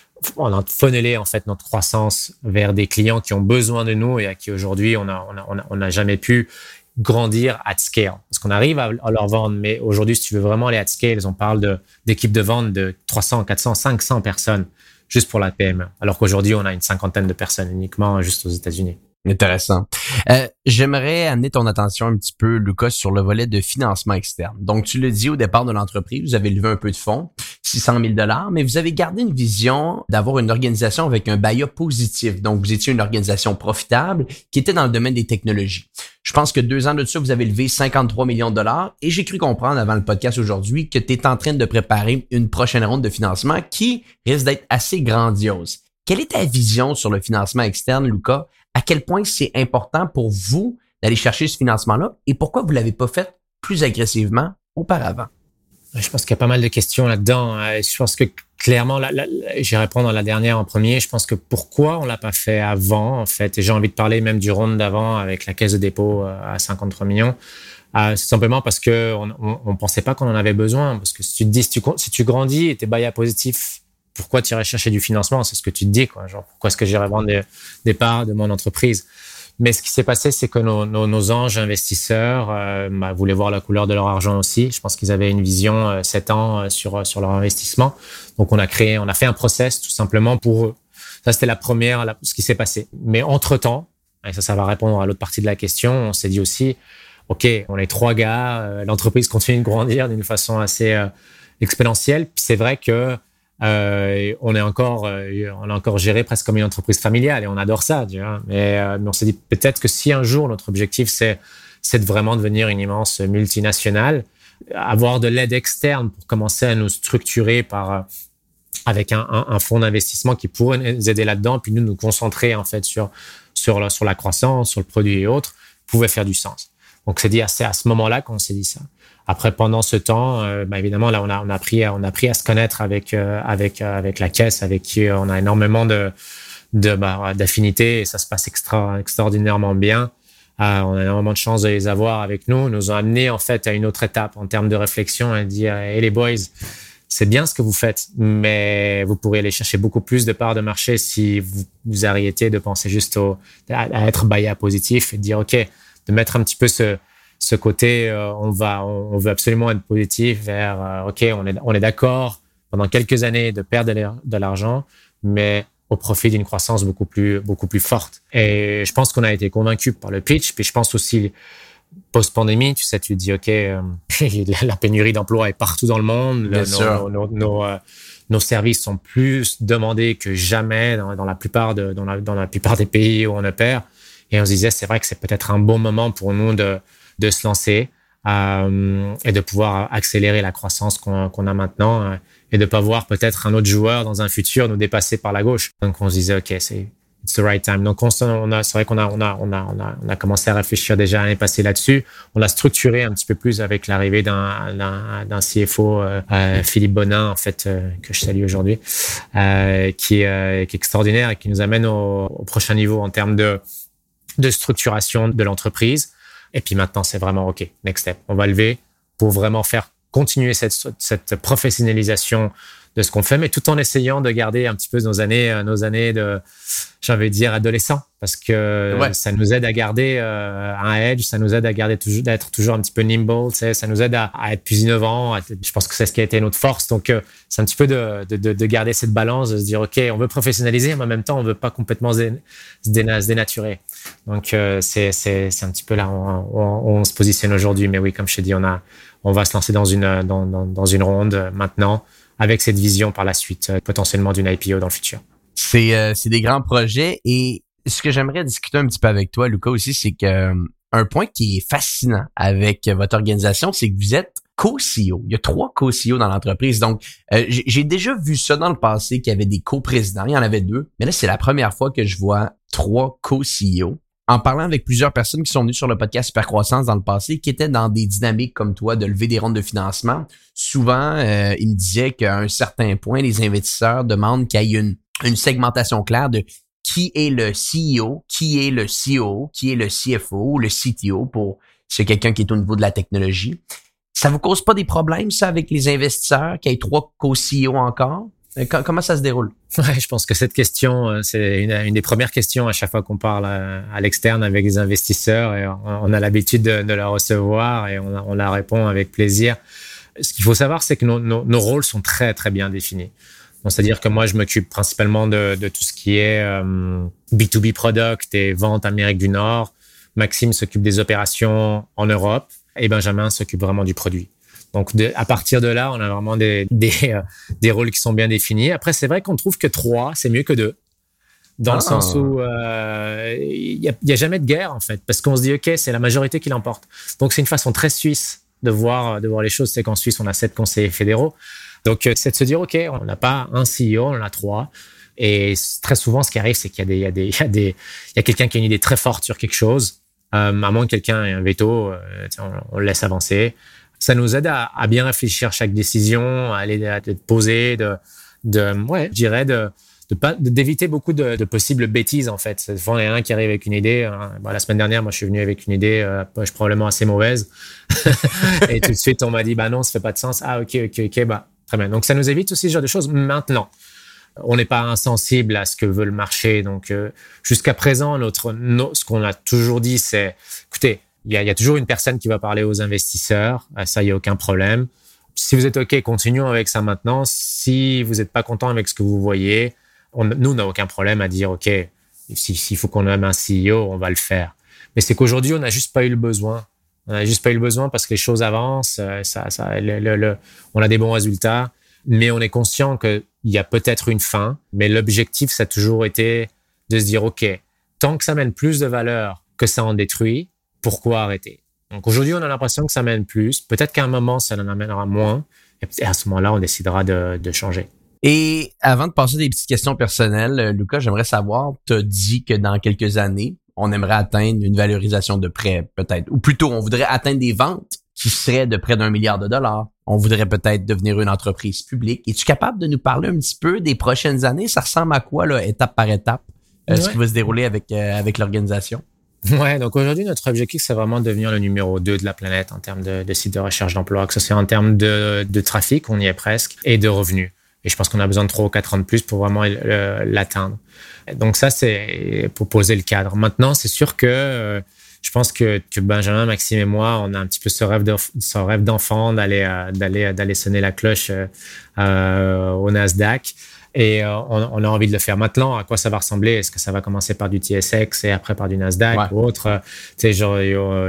on a funnelé, en fait, notre croissance vers des clients qui ont besoin de nous et à qui aujourd'hui, on n'a jamais pu grandir at scale. Parce qu'on arrive à leur vendre, mais aujourd'hui, si tu veux vraiment aller at scale, on parle d'équipes de vente de 300, 400, 500 personnes juste pour la PME. Alors qu'aujourd'hui, on a une 50aine de personnes uniquement juste aux États-Unis. Intéressant. J'aimerais amener ton attention un petit peu, Lucas, sur le volet de financement externe. Donc, tu le dis au départ de l'entreprise, vous avez levé un peu de fonds, 600 000 $, mais vous avez gardé une vision d'avoir une organisation avec un BAYA positif. Donc, vous étiez une organisation profitable qui était dans le domaine des technologies. Je pense que 2 ans de ça, vous avez levé 53 millions de dollars et j'ai cru comprendre avant le podcast aujourd'hui que tu es en train de préparer une prochaine ronde de financement qui risque d'être assez grandiose. Quelle est ta vision sur le financement externe, Lucas? À quel point c'est important pour vous d'aller chercher ce financement-là et pourquoi vous l'avez pas fait plus agressivement auparavant? Je pense qu'il y a pas mal de questions là-dedans. Je pense que clairement, j'ai répondre à la dernière en premier. Je pense que pourquoi on l'a pas fait avant, en fait, et j'ai envie de parler même du round d'avant avec la caisse de dépôt à 53 millions. C'est simplement parce que on pensait pas qu'on en avait besoin. Parce que si tu te dis, si tu grandis et t'es BAYA positif, pourquoi tu irais chercher du financement? C'est ce que tu te dis, quoi. Genre, pourquoi est-ce que j'irais vendre des parts de mon entreprise? Mais ce qui s'est passé, c'est que nos anges investisseurs voulaient voir la couleur de leur argent aussi. Je pense qu'ils avaient une vision 7 ans sur leur investissement. Donc, on a fait un process tout simplement pour eux. Ça, c'était ce qui s'est passé. Mais entre-temps, et ça va répondre à l'autre partie de la question, on s'est dit aussi, OK, on est 3 gars, l'entreprise continue de grandir d'une façon assez exponentielle. Puis c'est vrai que on a encore géré presque comme une entreprise familiale et on adore ça, tu vois. Mais on s'est dit peut-être que si un jour notre objectif c'est de vraiment devenir une immense multinationale, avoir de l'aide externe pour commencer à nous structurer avec un fonds d'investissement qui pourrait nous aider là-dedans, puis nous concentrer en fait sur la croissance, sur le produit et autres, pouvait faire du sens. Donc c'est à ce moment-là qu'on s'est dit ça. Après, pendant ce temps, évidemment, là, on a appris à se connaître avec la caisse, avec qui on a énormément d'affinités et ça se passe extraordinairement bien. On a énormément de chance de les avoir avec nous. Ils nous ont amené en fait à une autre étape en termes de réflexion et dire hey les boys, c'est bien ce que vous faites, mais vous pourriez aller chercher beaucoup plus de parts de marché si vous arrêtiez de penser juste à être BAYA positif et de dire ok, de mettre un petit peu ce côté, on veut absolument être positif vers ok, on est d'accord pendant quelques années de perdre de l'argent, mais au profit d'une croissance beaucoup plus forte. Et je pense qu'on a été convaincus par le pitch. Puis je pense aussi post-pandémie, tu sais, tu te dis ok, la pénurie d'emploi est partout dans le monde. Nos services sont plus demandés que jamais dans la plupart des pays où on opère. Et on se disait c'est vrai que c'est peut-être un bon moment pour nous de se lancer et de pouvoir accélérer la croissance qu'on a maintenant et de pas voir peut-être un autre joueur dans un futur nous dépasser par la gauche. Donc on se disait ok, it's the right time. Donc c'est vrai qu'on a commencé à réfléchir déjà l'année passée là-dessus. On l'a structuré un petit peu plus avec l'arrivée d'un CFO, Philippe Bonin en fait, que je salue aujourd'hui, qui est extraordinaire et qui nous amène au prochain niveau en termes de structuration de l'entreprise. Et puis maintenant, c'est vraiment OK, next step. On va lever pour vraiment faire continuer cette professionnalisation de ce qu'on fait, mais tout en essayant de garder un petit peu nos années de, j'ai envie de dire, adolescents, parce que ça nous aide à garder un edge, ça nous aide à garder d'être toujours un petit peu nimble, ça nous aide à être plus innovant. Je pense que c'est ce qui a été notre force. Donc, c'est un petit peu de garder cette balance, de se dire, OK, on veut professionnaliser, mais en même temps, on veut pas complètement se dénaturer. Donc, c'est un petit peu là où on se positionne aujourd'hui. Mais oui, comme je t'ai dit, on va se lancer dans une ronde maintenant, avec cette vision par la suite, potentiellement d'une IPO dans le futur. C'est des grands projets et ce que j'aimerais discuter un petit peu avec toi, Luca, aussi, c'est que un point qui est fascinant avec votre organisation, c'est que vous êtes co-CEO. Il y a 3 co-CEO dans l'entreprise. Donc, j'ai déjà vu ça dans le passé qu'il y avait des co-présidents. Il y en avait 2. Mais là, c'est la première fois que je vois 3 co-CEO. En parlant avec plusieurs personnes qui sont venues sur le podcast Hypercroissance dans le passé, qui étaient dans des dynamiques comme toi, de lever des rondes de financement, souvent, ils me disaient qu'à un certain point, les investisseurs demandent qu'il y ait une segmentation claire de qui est le CEO, qui est le COO, qui est le CFO, le CTO pour c'est quelqu'un qui est au niveau de la technologie. Ça vous cause pas des problèmes, ça, avec les investisseurs, qu'il y ait 3 co-CEO encore? Comment ça se déroule? Ouais, je pense que cette question, c'est une des premières questions à chaque fois qu'on parle à l'externe avec les investisseurs et on a l'habitude de la recevoir et on la répond avec plaisir. Ce qu'il faut savoir, c'est que nos rôles sont très, très bien définis. Donc, c'est-à-dire que moi, je m'occupe principalement de tout ce qui est B2B product et vente Amérique du Nord. Maxime s'occupe des opérations en Europe et Benjamin s'occupe vraiment du produit. Donc, à partir de là, on a vraiment des rôles qui sont bien définis. Après, c'est vrai qu'on trouve que 3, c'est mieux que 2. Dans le sens où il y a jamais de guerre, en fait. Parce qu'on se dit, OK, c'est la majorité qui l'emporte. Donc, c'est une façon très suisse de voir les choses. C'est qu'en Suisse, on a 7 conseillers fédéraux. Donc, c'est de se dire, OK, on n'a pas un CEO, on en a 3. Et très souvent, ce qui arrive, c'est qu'il y a quelqu'un qui a une idée très forte sur quelque chose. À moins que quelqu'un ait un veto, on le laisse avancer. Ça nous aide à bien réfléchir chaque décision, à être posé, d'éviter beaucoup de possibles bêtises, en fait. Souvent, il y en a un qui arrive avec une idée. La semaine dernière, moi, je suis venu avec une idée probablement assez mauvaise. Et tout de suite, on m'a dit, non, ça fait pas de sens. Ah, OK, très bien. Donc, ça nous évite aussi ce genre de choses. Maintenant, on n'est pas insensible à ce que veut le marché. Donc, jusqu'à présent, ce qu'on a toujours dit, c'est, écoutez, il y a toujours une personne qui va parler aux investisseurs. Ça, il n'y a aucun problème. Si vous êtes OK, continuons avec ça maintenant. Si vous n'êtes pas content avec ce que vous voyez, nous, on n'a aucun problème à dire, OK, s'il faut qu'on ait un CEO, on va le faire. Mais c'est qu'aujourd'hui, on n'a juste pas eu le besoin On n'a juste pas eu le besoin parce que les choses avancent, on a des bons résultats, mais on est conscient qu'il y a peut-être une fin. Mais l'objectif, ça a toujours été de se dire, OK, tant que ça mène plus de valeur que ça en détruit, pourquoi arrêter? Donc aujourd'hui, on a l'impression que ça mène plus. Peut-être qu'à un moment, ça en amènera moins. Et à ce moment-là, on décidera de changer. Et avant de passer des petites questions personnelles, Lucas, j'aimerais savoir, tu as dit que dans quelques années, on aimerait atteindre une valorisation de près, peut-être. Ou plutôt, on voudrait atteindre des ventes qui seraient de près d'1 milliard de dollars. On voudrait peut-être devenir une entreprise publique. Es-tu capable de nous parler un petit peu des prochaines années? Ça ressemble à quoi, là, étape par étape, ce qui va se dérouler avec l'organisation? Ouais, donc aujourd'hui, notre objectif, c'est vraiment de devenir le numéro 2 de la planète en termes de sites de recherche d'emploi, que ce soit en termes de trafic, on y est presque, et de revenus. Et je pense qu'on a besoin de 3 ou 4 ans de plus pour vraiment l'atteindre. Donc ça, c'est pour poser le cadre. Maintenant, c'est sûr que je pense que Benjamin, Maxime et moi, on a un petit peu ce rêve d'enfant d'aller sonner la cloche au Nasdaq. Et on a envie de le faire. Maintenant, à quoi ça va ressembler? Est-ce que ça va commencer par du TSX et après par du Nasdaq ou autre? Tu sais, genre,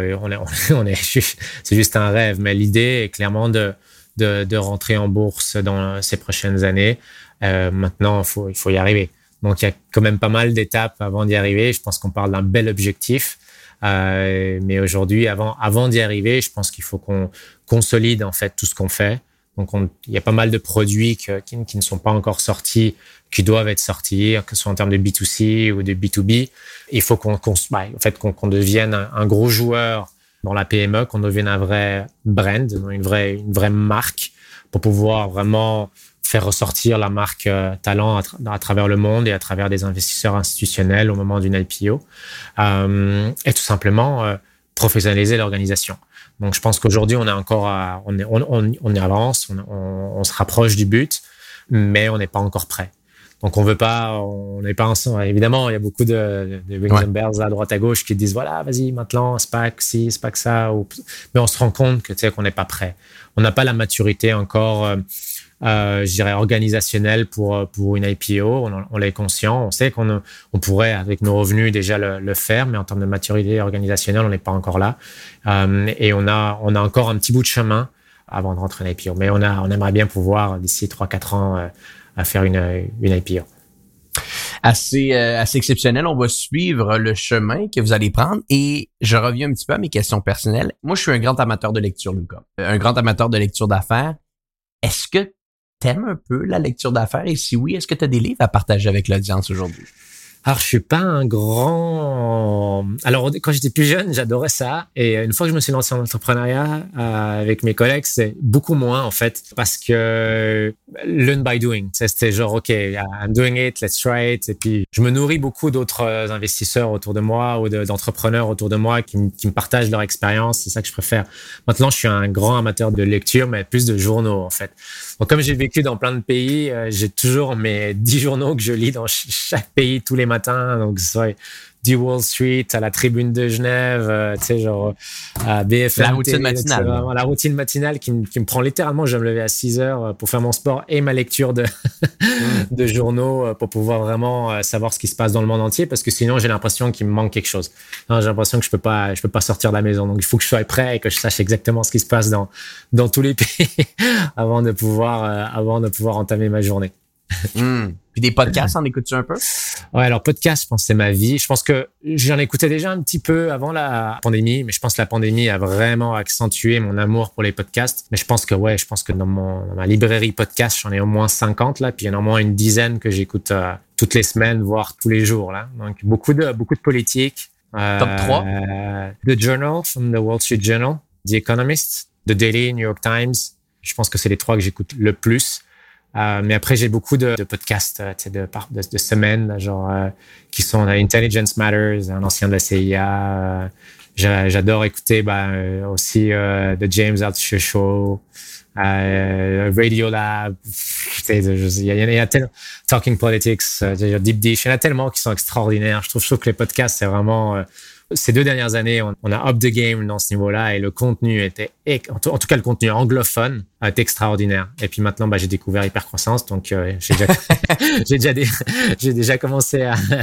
c'est juste un rêve. Mais l'idée est clairement de rentrer en bourse dans ces prochaines années. Maintenant, il faut y arriver. Donc, il y a quand même pas mal d'étapes avant d'y arriver. Je pense qu'on parle d'un bel objectif. Mais aujourd'hui, avant d'y arriver, je pense qu'il faut qu'on consolide en fait tout ce qu'on fait. Donc, il y a pas mal de produits qui ne sont pas encore sortis, qui doivent être sortis, que ce soit en termes de B2C ou de B2B. Il faut qu'on devienne un gros joueur dans la PME, qu'on devienne un vrai brand, une vraie marque pour pouvoir vraiment faire ressortir la marque Talent à travers le monde et à travers des investisseurs institutionnels au moment d'une IPO. Et tout simplement professionnaliser l'organisation. Donc, je pense qu'aujourd'hui, on est encore on avance, on se rapproche du but, mais on n'est pas encore prêt. Donc, on n'est pas ensemble. Évidemment, il y a beaucoup de Rings and Bells à droite à gauche qui disent, voilà, vas-y, maintenant, SPAC, si, SPAC ça. Mais on se rend compte qu'on n'est pas prêt. On n'a pas la maturité encore, je dirais, organisationnelle pour une IPO. On est conscient. On sait qu'on pourrait, avec nos revenus, déjà le faire, mais en termes de maturité organisationnelle, on n'est pas encore là. Et on a encore un petit bout de chemin avant de rentrer en IPO. Mais on aimerait bien pouvoir, d'ici 3-4 ans, à faire une IPO. Assez exceptionnel. On va suivre le chemin que vous allez prendre et je reviens un petit peu à mes questions personnelles. Moi, je suis un grand amateur de lecture, Lucas. Un grand amateur de lecture d'affaires. Est-ce que t'aimes un peu la lecture d'affaires? Et si oui, est-ce que tu as des livres à partager avec l'audience aujourd'hui? Alors, je suis pas un grand... Alors, quand j'étais plus jeune, j'adorais ça. Et une fois que je me suis lancé en entrepreneuriat avec mes collègues, c'est beaucoup moins, en fait, parce que learn by doing. C'était genre, OK, I'm doing it, let's try it. Et puis, je me nourris beaucoup d'autres investisseurs autour de moi ou d'entrepreneurs autour de moi qui me partagent leur expérience. C'est ça que je préfère. Maintenant, je suis un grand amateur de lecture, mais plus de journaux, en fait. Donc, comme j'ai vécu dans plein de pays, j'ai toujours mes 10 journaux que je lis dans chaque pays tous les matins. Donc, soit du Wall Street à la Tribune de Genève, tu sais, genre à BFM. La routine matinale. La routine matinale qui me prend littéralement, je vais me lever à 6 heures pour faire mon sport et ma lecture de journaux pour pouvoir vraiment savoir ce qui se passe dans le monde entier, parce que sinon, j'ai l'impression qu'il me manque quelque chose. Non, j'ai l'impression que je peux pas sortir de la maison. Donc, il faut que je sois prêt et que je sache exactement ce qui se passe dans tous les pays avant de pouvoir entamer ma journée. Puis des podcasts, en écoutes-tu un peu? Ouais, alors podcast, je pense que c'est ma vie. Je pense que j'en écoutais déjà un petit peu avant la pandémie, mais je pense que la pandémie a vraiment accentué mon amour pour les podcasts. Mais je pense que dans ma librairie podcast, j'en ai au moins 50 là, puis il y en a au moins une dizaine que j'écoute toutes les semaines, voire tous les jours là. Donc beaucoup de politique. Top 3? The Journal from the Wall Street Journal, The Economist, The Daily, New York Times. Je pense que c'est les 3 que j'écoute le plus. Mais après, j'ai beaucoup de podcasts de semaines, genre qui sont Intelligence Matters, un ancien de la CIA. J'adore écouter aussi The James Altucher Show, Radio Lab. Il y a tellement Talking Politics, Deep Dish. Il y en a tellement qui sont extraordinaires. Je trouve que les podcasts, c'est vraiment ces 2 dernières années, on a up the game dans ce niveau-là et le contenu était, en tout cas le contenu anglophone, est extraordinaire. Et puis maintenant, j'ai découvert Hypercroissance, donc j'ai déjà commencé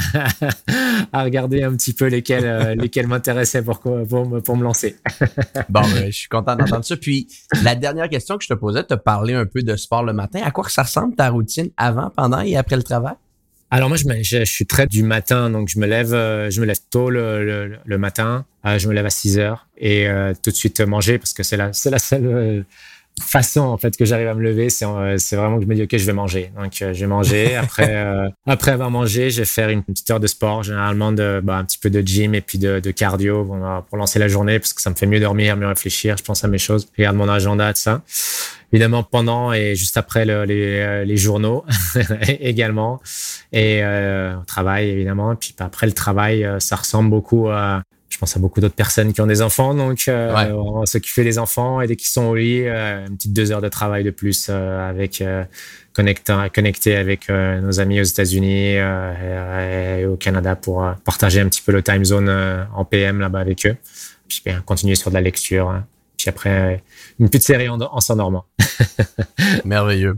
à regarder un petit peu lesquels m'intéressaient pour me lancer. Bon, je suis content d'entendre ça. Puis la dernière question que je te posais, te parler un peu de sport le matin. À quoi ça ressemble ta routine avant, pendant et après le travail? Alors moi, je suis très du matin, donc je me lève tôt le matin. Je me lève à 6h et tout de suite manger parce que c'est la seule façon en fait que j'arrive à me lever. C'est vraiment que je me dis ok, je vais manger. Donc je vais manger. Après avoir mangé, je vais faire une petite heure de sport, généralement un petit peu de gym et puis de cardio pour lancer la journée parce que ça me fait mieux dormir, mieux réfléchir. Je pense à mes choses, je regarde mon agenda, tout ça. Évidemment, pendant et juste après les journaux également. Et au travail, évidemment. Et puis après le travail, ça ressemble beaucoup à... Je pense à beaucoup d'autres personnes qui ont des enfants. Donc, on s'occupe des enfants et dès qu'ils sont au lit, une petite 2 heures de travail de plus avec connecté avec nos amis aux États-Unis et au Canada pour partager un petit peu le time zone en PM là-bas avec eux. Puis continuer sur de la lecture. Puis après, une petite série en s'endormant. Merveilleux.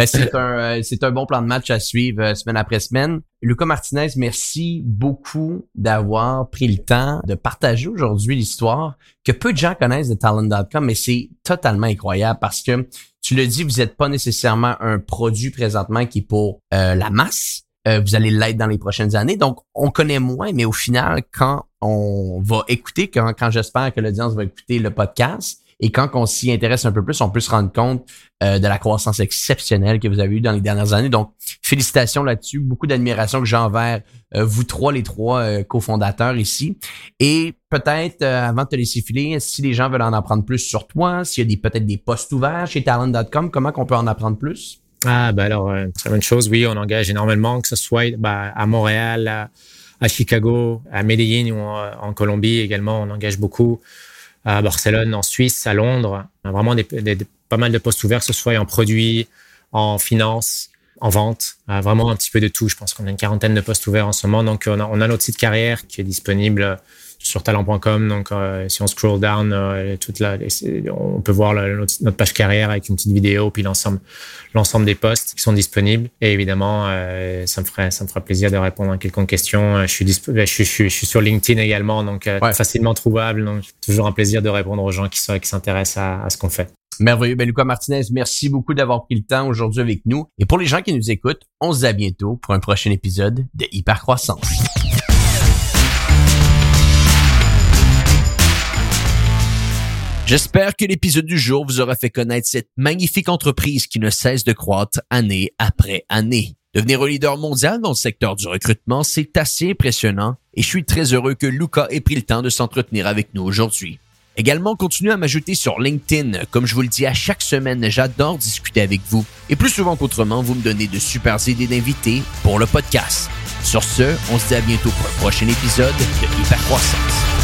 C'est un bon plan de match à suivre semaine après semaine. Lucas Martinez, merci beaucoup d'avoir pris le temps de partager aujourd'hui l'histoire que peu de gens connaissent de Talent.com, mais c'est totalement incroyable parce que tu le dis, vous n'êtes pas nécessairement un produit présentement qui est pour la masse. Vous allez l'être dans les prochaines années. Donc, on connaît moins, mais au final, quand on va écouter, quand j'espère que l'audience va écouter le podcast et quand on s'y intéresse un peu plus, on peut se rendre compte de la croissance exceptionnelle que vous avez eue dans les dernières années. Donc, félicitations là-dessus. Beaucoup d'admiration que j'ai envers vous trois, les trois cofondateurs ici. Et peut-être, avant de te laisser filer, si les gens veulent en apprendre plus sur toi, s'il y a peut-être des postes ouverts chez Talent.com, comment qu'on peut en apprendre plus? Alors, très bonne chose. Oui, on engage énormément, que ce soit à Montréal, à Chicago, à Medellín ou en Colombie également. On engage beaucoup à Barcelone, en Suisse, à Londres. On a vraiment pas mal de postes ouverts, que ce soit en produits, en finance, en vente. Vraiment un petit peu de tout. Je pense qu'on a une 40aine de postes ouverts en ce moment. Donc, on a notre site carrière qui est disponible sur talent.com. Donc, si on scroll down, on peut voir notre page carrière avec une petite vidéo, puis l'ensemble des posts qui sont disponibles. Et évidemment, ça me ferait plaisir de répondre à quelconque question. Je suis sur LinkedIn également, donc facilement trouvable. Donc, toujours un plaisir de répondre aux gens qui s'intéressent à ce qu'on fait. Merveilleux. Lucas Martinez, merci beaucoup d'avoir pris le temps aujourd'hui avec nous. Et pour les gens qui nous écoutent, on se dit à bientôt pour un prochain épisode de Hypercroissance. J'espère que l'épisode du jour vous aura fait connaître cette magnifique entreprise qui ne cesse de croître année après année. Devenir un leader mondial dans le secteur du recrutement, c'est assez impressionnant et je suis très heureux que Lucas ait pris le temps de s'entretenir avec nous aujourd'hui. Également, continuez à m'ajouter sur LinkedIn. Comme je vous le dis à chaque semaine, j'adore discuter avec vous. Et plus souvent qu'autrement, vous me donnez de super idées d'invités pour le podcast. Sur ce, on se dit à bientôt pour un prochain épisode de Hypercroissance.